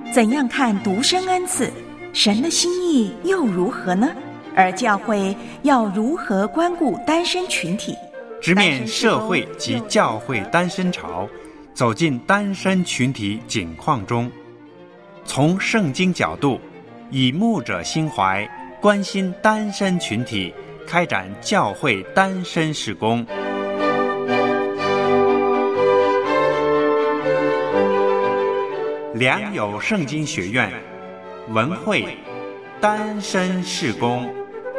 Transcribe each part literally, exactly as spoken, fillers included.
怎样看独生恩赐？神的心意又如何呢？而教会要如何关顾单身群体？ 直面社会及教会单身潮，走进单身群体景况中，从圣经角度，以牧者心怀，关心单身群体，开展教会单身事工。良友圣经学院文会单身事工。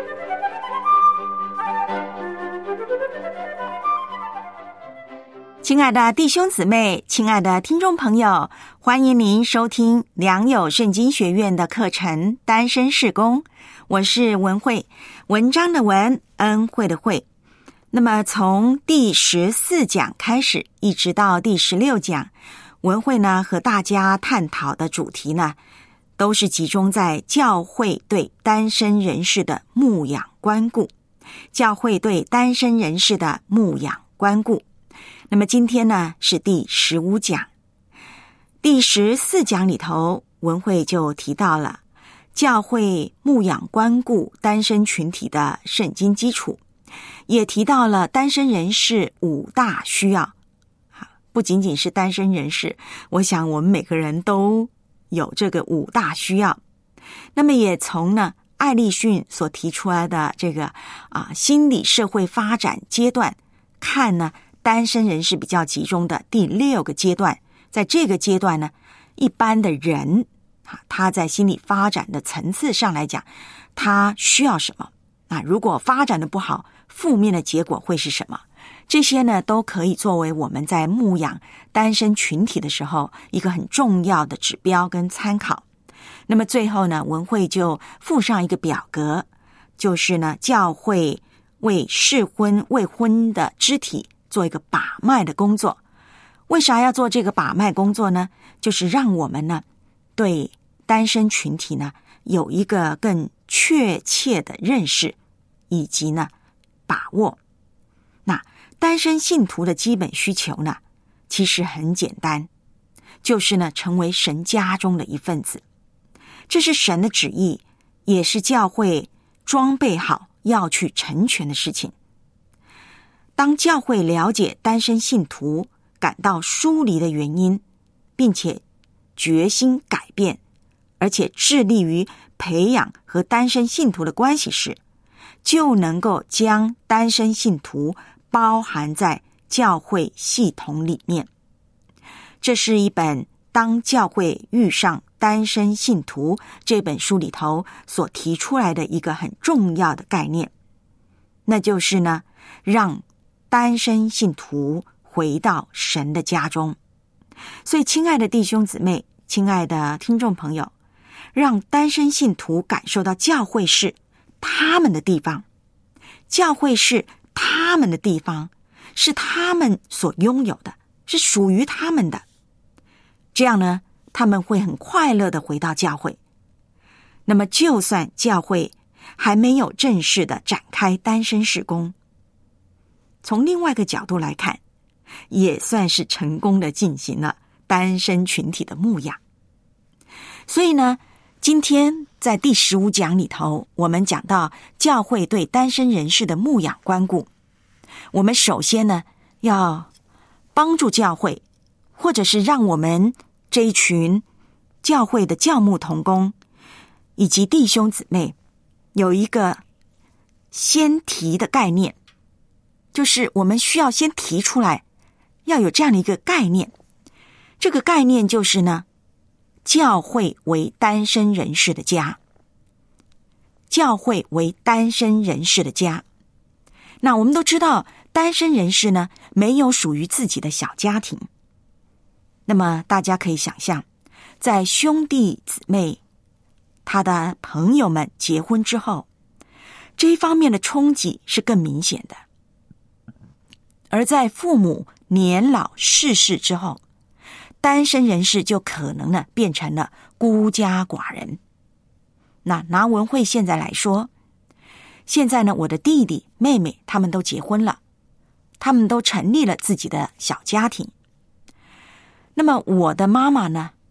亲爱的弟兄姊妹，亲爱的听众朋友，欢迎您收听良友圣经学院的课程单身事工。我是文慧，文章的文，恩惠的惠。那么从第十四讲开始一直到第十六讲，文慧呢和大家探讨的主题呢都是集中在教会对单身人士的牧养关顾，教会对单身人士的牧养关顾。那么今天呢是第十五讲。第十四讲里头，文慧就提到了教会牧养关顾单身群体的圣经基础，也提到了单身人士五大需要。不仅仅是单身人士，我想我们每个人都有这个五大需要。那么也从呢艾利逊所提出来的这个啊心理社会发展阶段看呢，单身人士比较集中的第六个阶段，在这个阶段呢，一般的人啊，他在心理发展的层次上来讲，他需要什么？啊，如果发展的不好，负面的结果会是什么？这些呢，都可以作为我们在牧养单身群体的时候一个很重要的指标跟参考。那么最后呢，文慧就附上一个表格，就是呢，教会为适婚未婚的肢体做一个把脉的工作。为啥要做这个把脉工作呢？就是让我们呢对单身群体呢有一个更确切的认识以及呢把握。那单身信徒的基本需求呢其实很简单，就是呢成为神家中的一份子。这是神的旨意，也是教会装备好要去成全的事情。当教会了解单身信徒感到疏离的原因，并且决心改变，而且致力于培养和单身信徒的关系时，就能够将单身信徒包含在教会系统里面。这是一本《当教会遇上单身信徒》这本书里头所提出来的一个很重要的概念，那就是呢，让单身信徒回到神的家中。所以亲爱的弟兄姊妹，亲爱的听众朋友，让单身信徒感受到教会是他们的地方，教会是他们的地方，是他们所拥有的，是属于他们的。这样呢，他们会很快乐的回到教会。那么就算教会还没有正式的展开单身事工，从另外一个角度来看，也算是成功的进行了单身群体的牧养。所以呢，今天在第十五讲里头，我们讲到教会对单身人士的牧养关顾。我们首先呢，要帮助教会，或者是让我们这一群教会的教牧同工以及弟兄姊妹有一个先提的概念，就是我们需要先提出来，要有这样的一个概念。这个概念就是呢，教会为单身人士的家。教会为单身人士的家。那我们都知道，单身人士呢，没有属于自己的小家庭。那么大家可以想象，在兄弟姊妹他的朋友们结婚之后，这一方面的冲击是更明显的。而在父母年老逝世之后，单身人士就可能呢变成了孤家寡人。那拿文慧现在来说，现在呢我的弟弟妹妹他们都结婚了，他们都成立了自己的小家庭。那么我的妈妈呢，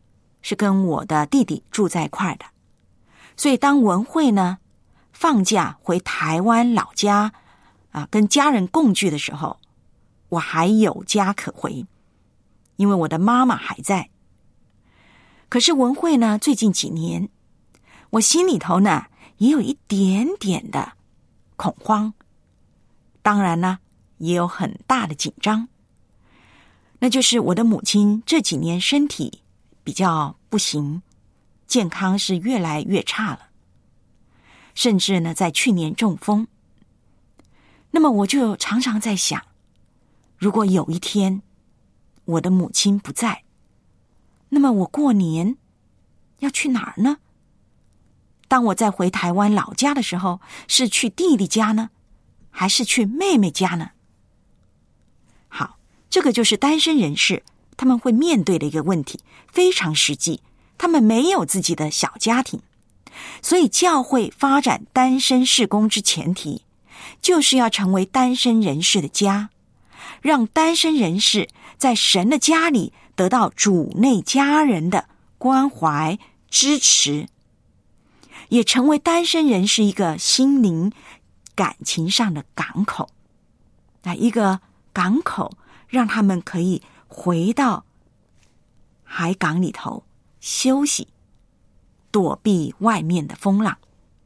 是跟我的弟弟住在一块的，所以当文慧呢放假回台湾老家啊，跟家人共聚的时候，我还有家可回，因为我的妈妈还在。可是文慧呢，最近几年，我心里头呢也有一点点的恐慌，当然呢也有很大的紧张。那就是我的母亲这几年身体比较不行，健康是越来越差了，甚至呢在去年中风。那么我就常常在想，如果有一天我的母亲不在，那么我过年要去哪儿呢？当我再回台湾老家的时候，是去弟弟家呢，还是去妹妹家呢？好，这个就是单身人士他们会面对的一个问题，非常实际。他们没有自己的小家庭，所以教会发展单身事工之前提，就是要成为单身人士的家，让单身人士在神的家里得到主内家人的关怀支持，也成为单身人士一个心灵感情上的港口，一个港口让他们可以回到海港里头休息，躲避外面的风浪。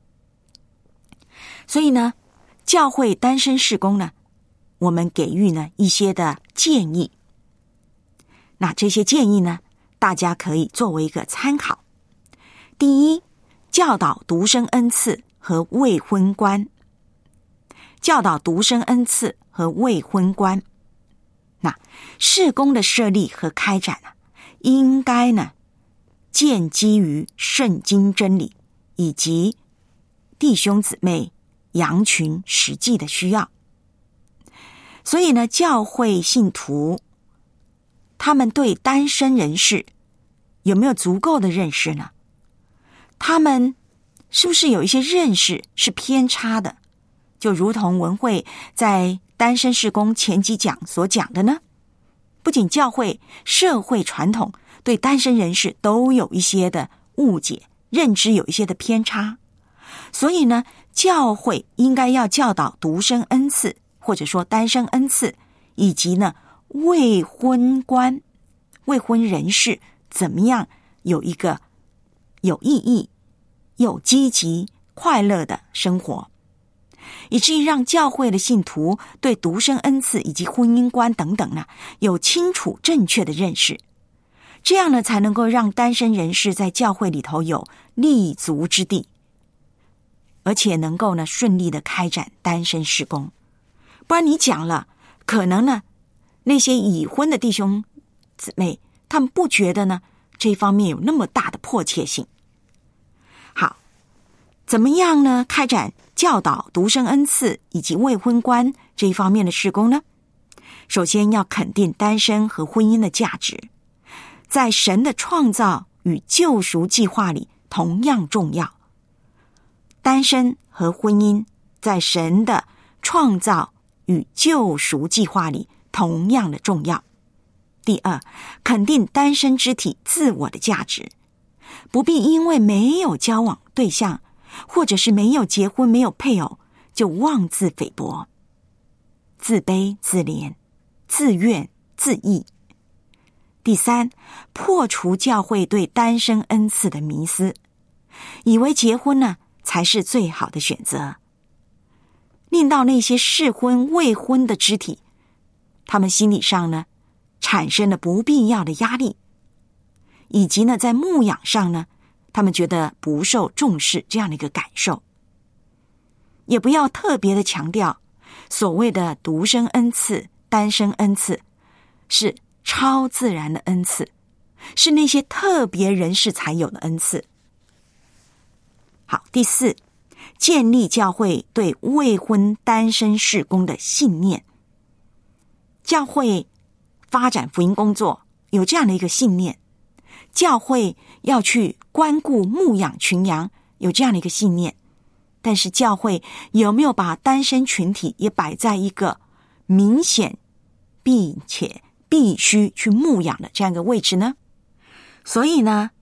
所以呢，教会单身事工呢，我们给予呢一些的建议。那这些建议呢，大家可以作为一个参考。第一，教导独身恩赐和未婚观。教导独身恩赐和未婚观。那事工的设立和开展啊，应该呢建基于圣经真理以及弟兄姊妹羊群实际的需要。所以呢，教会信徒他们对单身人士有没有足够的认识呢？他们是不是有一些认识是偏差的？就如同文慧在单身事工前几讲所讲的呢，不仅教会、社会传统对单身人士都有一些的误解，认知有一些的偏差，所以呢，教会应该要教导独身恩赐，或者说单身恩赐，以及呢未婚观，未婚人士怎么样有一个有意义、有积极、快乐的生活，以至于让教会的信徒对独身恩赐以及婚姻观等等呢有清楚正确的认识，这样呢才能够让单身人士在教会里头有立足之地，而且能够呢顺利的开展单身事工。不然你讲了，可能呢那些已婚的弟兄姊妹他们不觉得呢这方面有那么大的迫切性。好，怎么样呢开展教导独身恩赐以及未婚观这一方面的事工呢？首先要肯定单身和婚姻的价值，在神的创造与救赎计划里同样重要。单身和婚姻在神的创造与救赎计划里同样的重要。第二，肯定单身肢体自我的价值，不必因为没有交往对象，或者是没有结婚、没有配偶，就妄自菲薄、自卑、自怜、自怨、自艾。第三，破除教会对单身恩赐的迷思，以为结婚呢才是最好的选择，令到那些适婚未婚的肢体，他们心理上呢产生了不必要的压力，以及呢在牧养上呢他们觉得不受重视这样的一个感受。也不要特别的强调所谓的独身恩赐、单身恩赐是超自然的恩赐，是那些特别人士才有的恩赐。好，第四，建立教会对未婚单身事工的信念。教会发展福音工作有这样的一个信念，教会要去关顾牧养群羊有这样的一个信念，但是教会有没有把单身群体也摆在一个明显并且必须去牧养的这样一个位置呢？所以呢，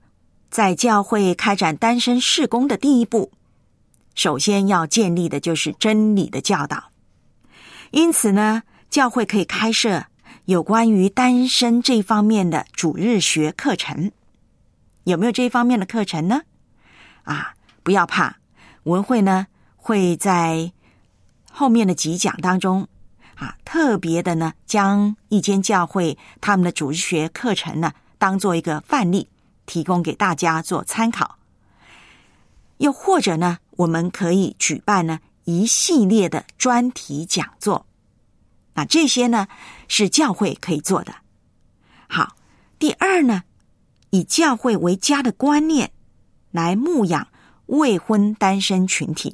在教会开展单身事工的第一步，首先要建立的就是真理的教导。因此呢，教会可以开设有关于单身这方面的主日学课程。有没有这方面的课程呢？啊，不要怕，文会呢会在后面的几讲当中啊，特别的呢将一间教会他们的主日学课程呢当做一个范例，提供给大家做参考。又或者呢，我们可以举办呢一系列的专题讲座。那这些呢是教会可以做的。好，第二呢，以教会为家的观念来牧养未婚单身群体。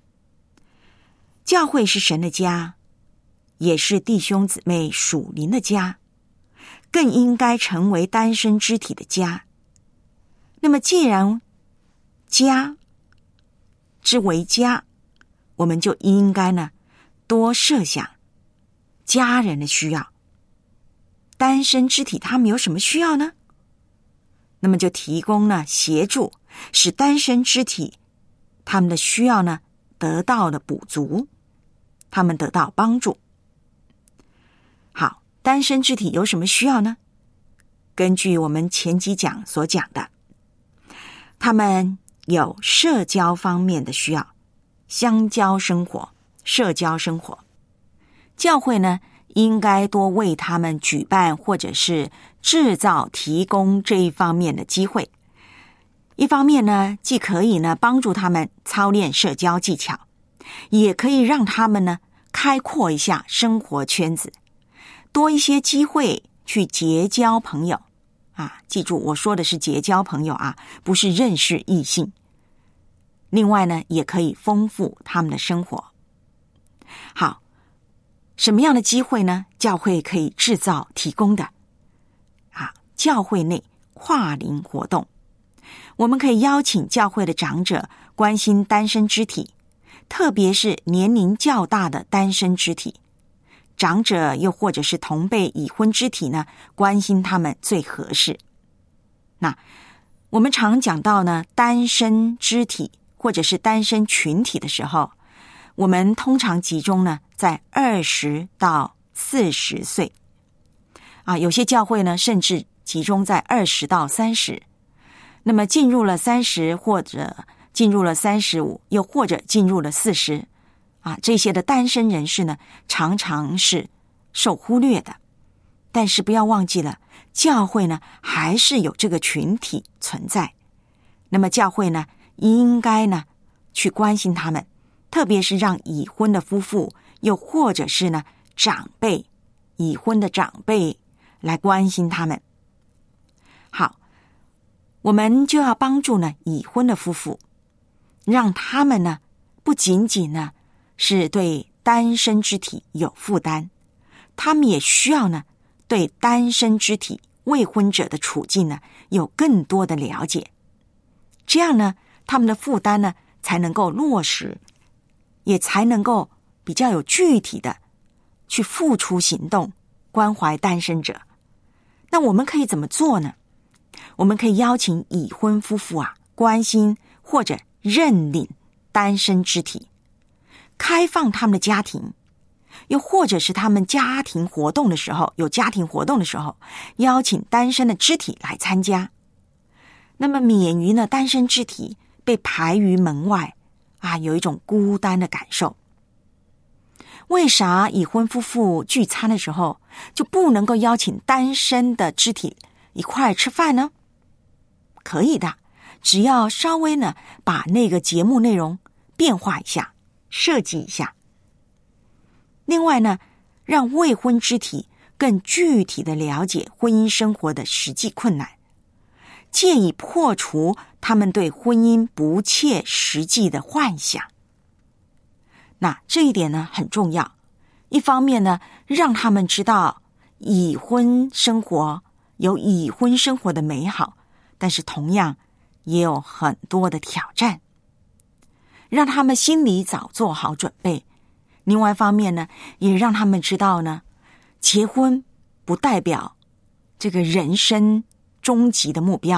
教会是神的家，也是弟兄姊妹属灵的家，更应该成为单身肢体的家。那么既然家之为家，我们就应该呢多设想家人的需要。单身肢体他们有什么需要呢？那么就提供呢协助，使单身肢体他们的需要呢得到了补足，他们得到帮助。好，单身肢体有什么需要呢？根据我们前几讲所讲的，他们有社交方面的需要，相交生活、社交生活。教会呢应该多为他们举办或者是制造提供这一方面的机会。一方面呢，既可以呢帮助他们操练社交技巧，也可以让他们呢开阔一下生活圈子，多一些机会去结交朋友啊！记住，我说的是结交朋友啊，不是认识异性。另外呢，也可以丰富他们的生活。好，什么样的机会呢？教会可以制造提供的啊，教会内跨龄活动。我们可以邀请教会的长者关心单身肢体，特别是年龄较大的单身肢体。长者又或者是同辈已婚肢体呢，关心他们最合适。那我们常讲到呢，单身肢体或者是单身群体的时候，我们通常集中呢在二十到四十岁啊，有些教会呢甚至集中在二十到三十。那么进入了三十，或者进入了三十五，又或者进入了四十啊，这些的单身人士呢常常是受忽略的。但是不要忘记了，教会呢还是有这个群体存在。那么教会呢应该呢去关心他们，特别是让已婚的夫妇，又或者是呢长辈，已婚的长辈来关心他们。好，我们就要帮助呢已婚的夫妇，让他们呢不仅仅呢是对单身肢体有负担，他们也需要呢对单身肢体未婚者的处境呢有更多的了解。这样呢他们的负担呢才能够落实，也才能够比较有具体的去付出行动，关怀单身者。那我们可以怎么做呢？我们可以邀请已婚夫妇啊，关心或者认领单身肢体，开放他们的家庭，又或者是他们家庭活动的时候，有家庭活动的时候，邀请单身的肢体来参加。那么免于呢单身肢体被排于门外啊，有一种孤单的感受。为啥已婚夫妇聚餐的时候就不能够邀请单身的肢体一块吃饭呢？可以的，只要稍微呢把那个节目内容变化一下，设计一下。另外呢，让未婚肢体更具体的了解婚姻生活的实际困难，借以破除他们对婚姻不切实际的幻想。那这一点呢很重要，一方面呢让他们知道已婚生活有已婚生活的美好，但是同样也有很多的挑战，让他们心里早做好准备。另外一方面呢，也让他们知道呢，结婚不代表这个人生终极的目标，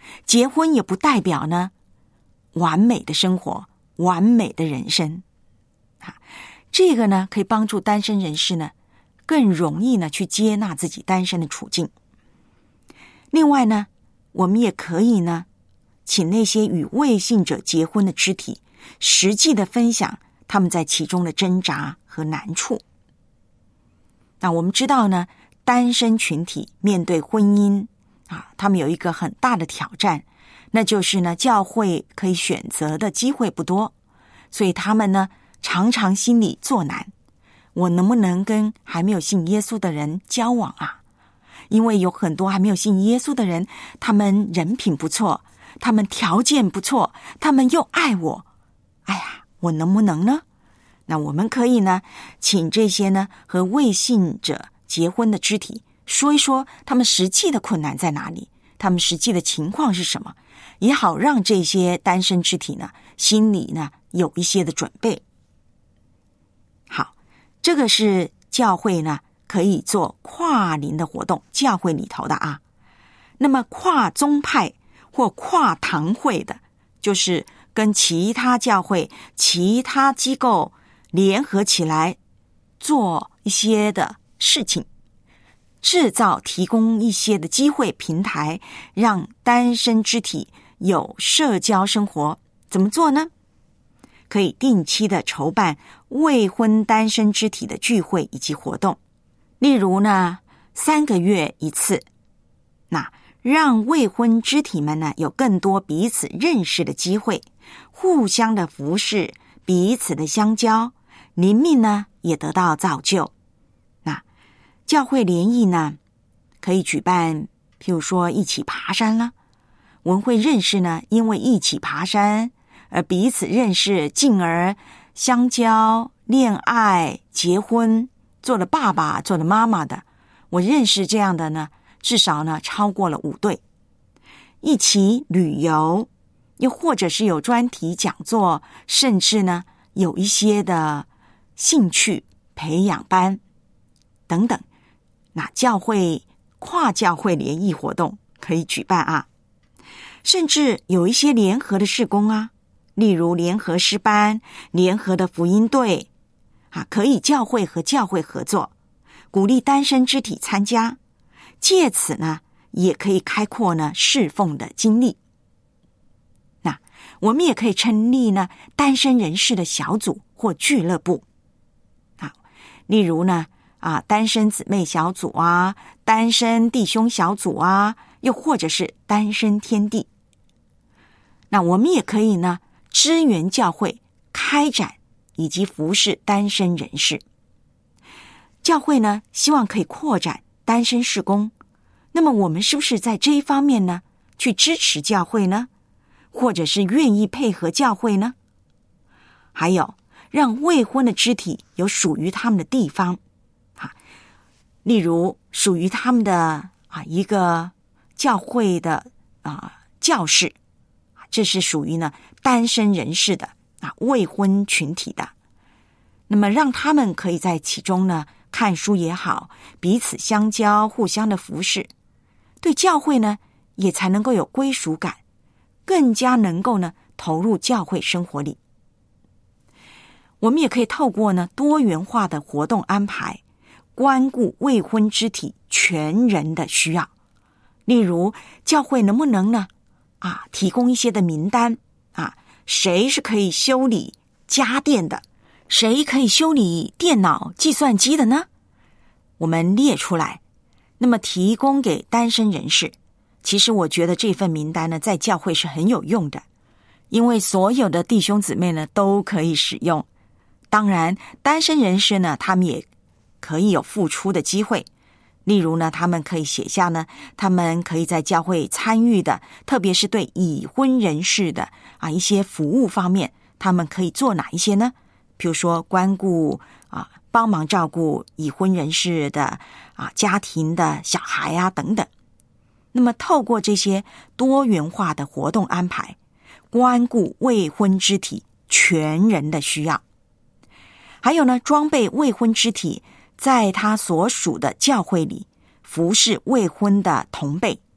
结婚也不代表呢完美的生活，完美的人生啊。这个呢可以帮助单身人士呢更容易呢去接纳自己单身的处境。另外呢，我们也可以呢请那些与未信者结婚的肢体实际的分享他们在其中的挣扎和难处。那我们知道呢，单身群体面对婚姻啊，他们有一个很大的挑战，那就是呢，教会可以选择的机会不多，所以他们呢常常心里作难，我能不能跟还没有信耶稣的人交往啊？因为有很多还没有信耶稣的人，他们人品不错，他们条件不错，他们又爱我，哎呀，我能不能呢？那我们可以呢请这些呢和未信者结婚的肢体说一说他们实际的困难在哪里，他们实际的情况是什么，也好让这些单身肢体呢心里呢有一些的准备。好，这个是教会呢可以做跨龄的活动，教会里头的啊。那么跨宗派或跨堂会的，就是跟其他教会其他机构联合起来做一些的事情，制造提供一些的机会平台，让单身肢体有社交生活。怎么做呢？可以定期的筹办未婚单身肢体的聚会以及活动，例如呢三个月一次，那让未婚肢体们呢有更多彼此认识的机会，互相的服侍，彼此的相交，灵命呢也得到造就。那教会联谊呢可以举办，譬如说一起爬山啦，文会认识呢因为一起爬山而彼此认识，进而相交、恋爱、结婚，做了爸爸做了妈妈的，我认识这样的呢至少呢超过了五对。一起旅游，又或者是有专题讲座，甚至呢有一些的兴趣培养班等等，那教会跨教会联谊活动可以举办啊，甚至有一些联合的事工啊，例如联合诗班、联合的福音队啊，可以教会和教会合作，鼓励单身肢体参加，借此呢也可以开阔呢侍奉的经历。那我们也可以成立呢单身人士的小组或俱乐部啊，例如呢啊单身姊妹小组啊，单身弟兄小组啊，又或者是单身天地。那我们也可以呢支援教会开展以及服侍单身人士。教会呢希望可以扩展单身事工，那么我们是不是在这一方面呢去支持教会呢？或者是愿意配合教会呢？还有让未婚的肢体有属于他们的地方啊，例如属于他们的啊一个教会的啊教室，这是属于呢单身人士的啊未婚群体的，那么让他们可以在其中呢看书也好，彼此相交，互相的服侍，对教会呢也才能够有归属感，更加能够呢投入教会生活里。我们也可以透过呢多元化的活动安排，关顾未婚肢体全人的需要。例如教会能不能呢啊提供一些的名单啊，谁是可以修理家电的，谁可以修理电脑计算机的呢？我们列出来，那么提供给单身人士。其实我觉得这份名单呢在教会是很有用的，因为所有的弟兄姊妹呢都可以使用。当然单身人士呢他们也可以有付出的机会，例如呢他们可以写下呢他们可以在教会参与的，特别是对已婚人士的啊一些服务方面，他们可以做哪一些呢？比如说关顾啊帮忙照顾已婚人士的啊家庭的小孩啊等等。那么透过这些多元化的活动安排，关顾未婚肢体全人的需要。还有呢，装备未婚肢体在他所属的教会里服侍未婚的同辈，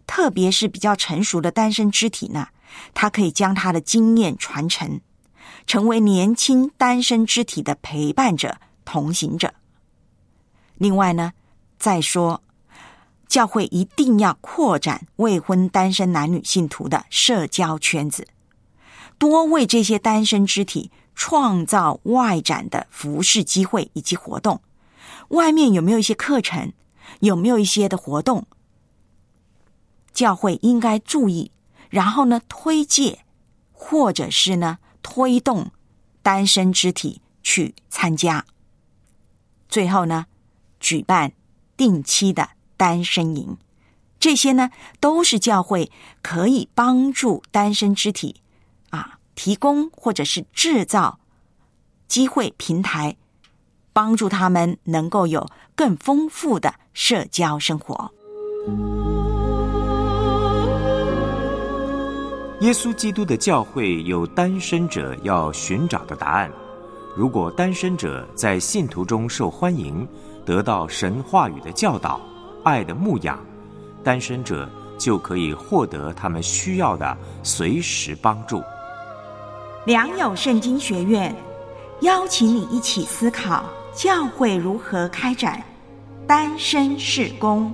特别是比较成熟的单身肢体呢，他可以将他的经验传承，成为年轻单身肢体的陪伴者、同行者。另外呢，再说教会一定要扩展未婚单身男女信徒的社交圈子，多为这些单身肢体创造外展的服事机会以及活动。外面有没有一些课程，有没有一些的活动，教会应该注意，然后呢推介或者是呢推动单身肢体去参加。最后呢，举办定期的单身营，这些呢都是教会可以帮助单身肢体啊提供或者是制造机会平台，帮助他们能够有更丰富的社交生活。 耶稣基督的教会有单身者要寻找的答案。如果单身者在信徒中受欢迎，得到神话语的教导、爱的牧养，单身者就可以获得他们需要的随时帮助。 良友圣经学院邀请你一起思考教会如何开展单身事工。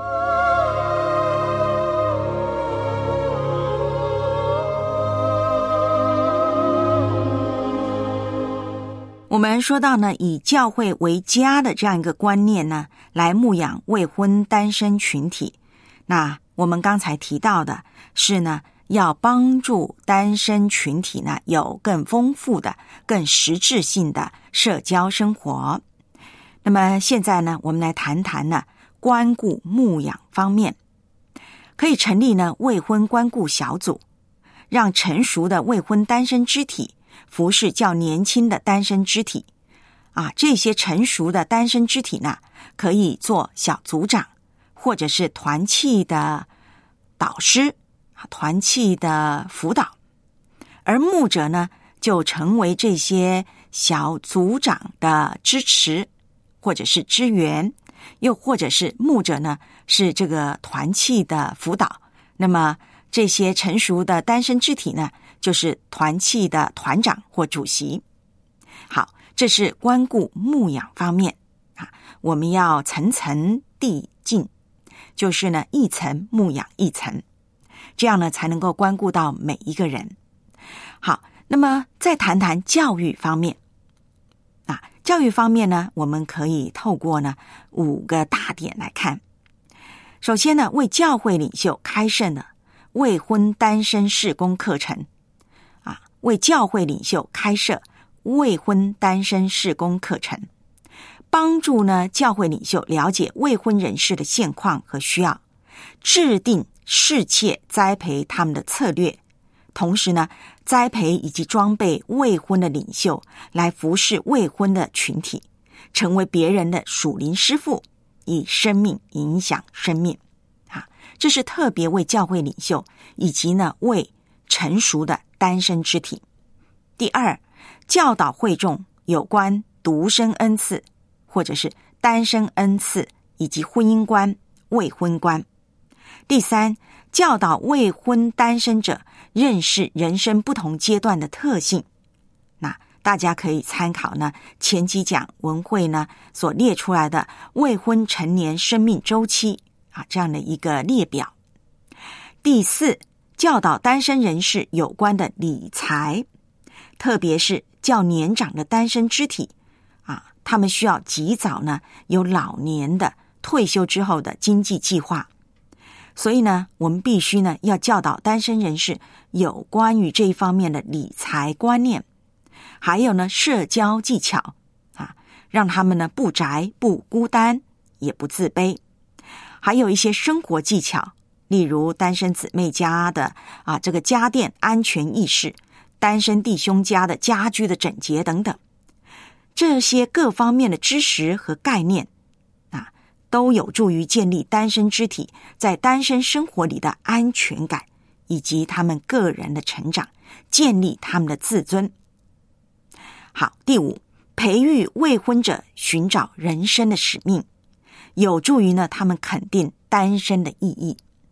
我们说到呢，以教会为家的这样一个观念呢，来牧养未婚单身群体。那我们刚才提到的是呢，要帮助单身群体呢有更丰富的、更实质性的社交生活。那么现在呢，我们来谈谈呢关顾牧养方面，可以成立呢未婚关顾小组，让成熟的未婚单身肢体服侍较年轻的单身肢体啊，这些成熟的单身肢体呢，可以做小组长，或者是团契的导师、团契的辅导，而牧者呢，就成为这些小组长的支持，或者是支援，又或者是牧者呢，是这个团契的辅导。那么这些成熟的单身肢体呢，就是团契的团长或主席。好，这是关顾牧养方面啊，我们要层层递进，就是呢一层牧养一层，这样呢才能够关顾到每一个人。好，那么再谈谈教育方面啊，教育方面呢，我们可以透过呢五个大点来看。首先呢，为教会领袖开设了未婚单身事工课程啊，为教会领袖开设未婚单身事工课程，帮助呢教会领袖了解未婚人士的现况和需要，制定适切栽培他们的策略，同时呢栽培以及装备未婚的领袖来服侍未婚的群体，成为别人的属灵师傅，以生命影响生命啊，这是特别为教会领袖以及呢为成熟的单身肢体。第二，教导会众有关独身恩赐或者是单身恩赐以及婚姻观、未婚观。第三，教导未婚单身者认识人生不同阶段的特性。那大家可以参考呢前几讲文会呢所列出来的未婚成年生命周期啊这样的一个列表。第四，教导单身人士有关的理财，特别是较年长的单身肢体啊，他们需要及早呢有老年的退休之后的经济计划。所以呢，我们必须呢要教导单身人士有关于这一方面的理财观念，还有呢社交技巧啊，让他们呢不宅、不孤单、也不自卑。还有一些生活技巧，例如单身姊妹家的啊这个家电安全意识，单身弟兄家的家居的整洁等等，这些各方面的知识和概念啊，都有助于建立单身肢体在单身生活里的安全感，以及他们个人的成长，建立他们的自尊。好，第五，培育未婚者寻找人生的使命，有助于呢他们肯定单身的意义。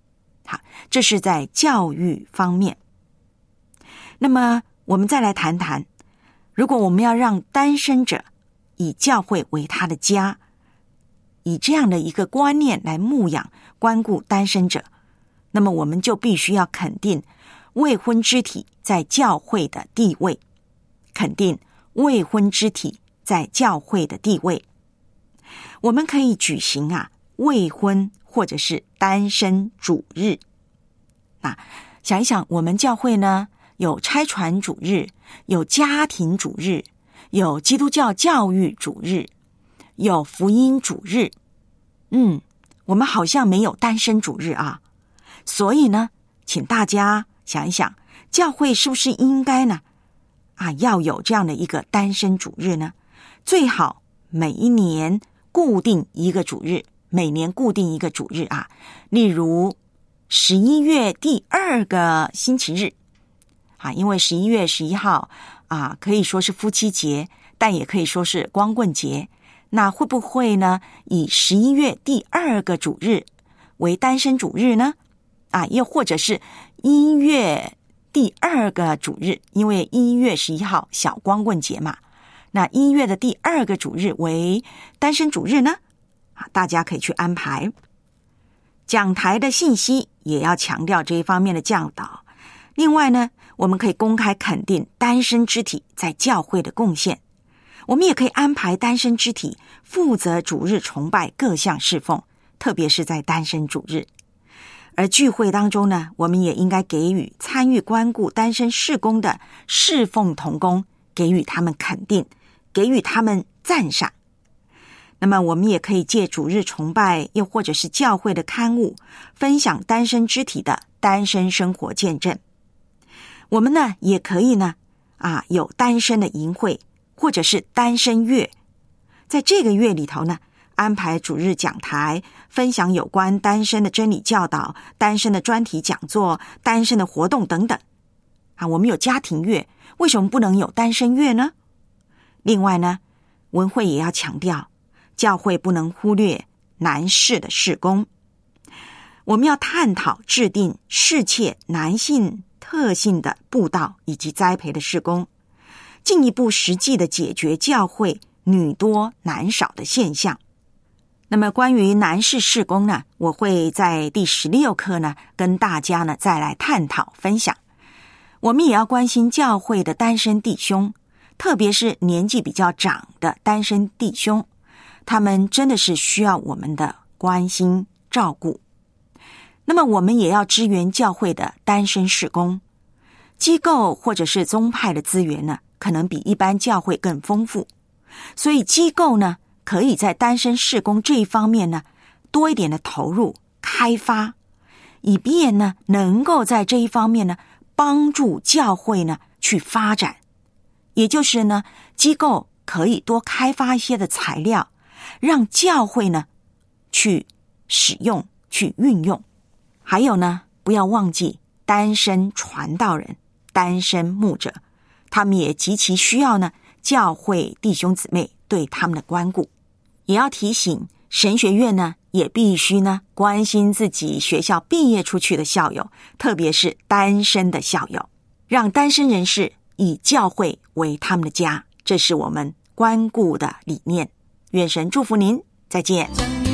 好，这是在教育方面。那么我们再来谈谈，如果我们要让单身者以教会为他的家，以这样的一个观念来牧养关顾单身者，那么我们就必须要肯定未婚肢体在教会的地位，肯定未婚肢体在教会的地位。我们可以举行啊未婚或者是单身主日。那想一想，我们教会呢有差传主日，有家庭主日，有基督教教育主日，有福音主日。嗯，我们好像没有单身主日啊。所以呢，请大家想一想，教会是不是应该呢啊要有这样的一个单身主日呢？最好每一年固定一个主日，每年固定一个主日啊。例如十一月第二个星期日啊，因为十一月十一号啊，可以说是夫妻节，但也可以说是光棍节。那会不会呢，以十一月第二个主日为单身主日呢？啊，又或者是一月第二个主日，因为一月十一号小光棍节嘛，那一月的第二个主日为单身主日呢？啊，大家可以去安排。讲台的信息也要强调这一方面的教导。另外呢，我们可以公开肯定单身肢体在教会的贡献。我们也可以安排单身肢体负责主日崇拜各项侍奉，特别是在单身主日。而聚会当中呢，我们也应该给予参与关顾单身事工的侍奉同工，给予他们肯定，给予他们赞赏。那么我们也可以借主日崇拜，又或者是教会的刊物，分享单身肢体的单身生活见证。我们呢，也可以呢，啊，有单身的营会，或者是单身月。在这个月里头呢，安排主日讲台，分享有关单身的真理教导，单身的专题讲座，单身的活动等等。啊，我们有家庭月，为什么不能有单身月呢？另外呢，文会也要强调，教会不能忽略男士的事工。我们要探讨制定适切男性特性的布道以及栽培的事工，进一步实际的解决教会女多男少的现象。那么关于男士事工呢，我会在第十六课呢跟大家呢再来探讨分享。我们也要关心教会的单身弟兄，特别是年纪比较长的单身弟兄，他们真的是需要我们的关心照顾。那么我们也要支援教会的单身事工，机构或者是宗派的资源呢，可能比一般教会更丰富，所以机构呢，可以在单身事工这一方面呢，多一点的投入开发，以便呢，能够在这一方面呢，帮助教会呢去发展。也就是呢，机构可以多开发一些的材料，让教会呢去使用、去运用。还有呢，不要忘记单身传道人、单身牧者，他们也极其需要呢教会弟兄姊妹对他们的关顾。也要提醒神学院呢，也必须呢关心自己学校毕业出去的校友，特别是单身的校友，让单身人士以教会为他们的家，这是我们关顾的理念。愿神祝福您，再见。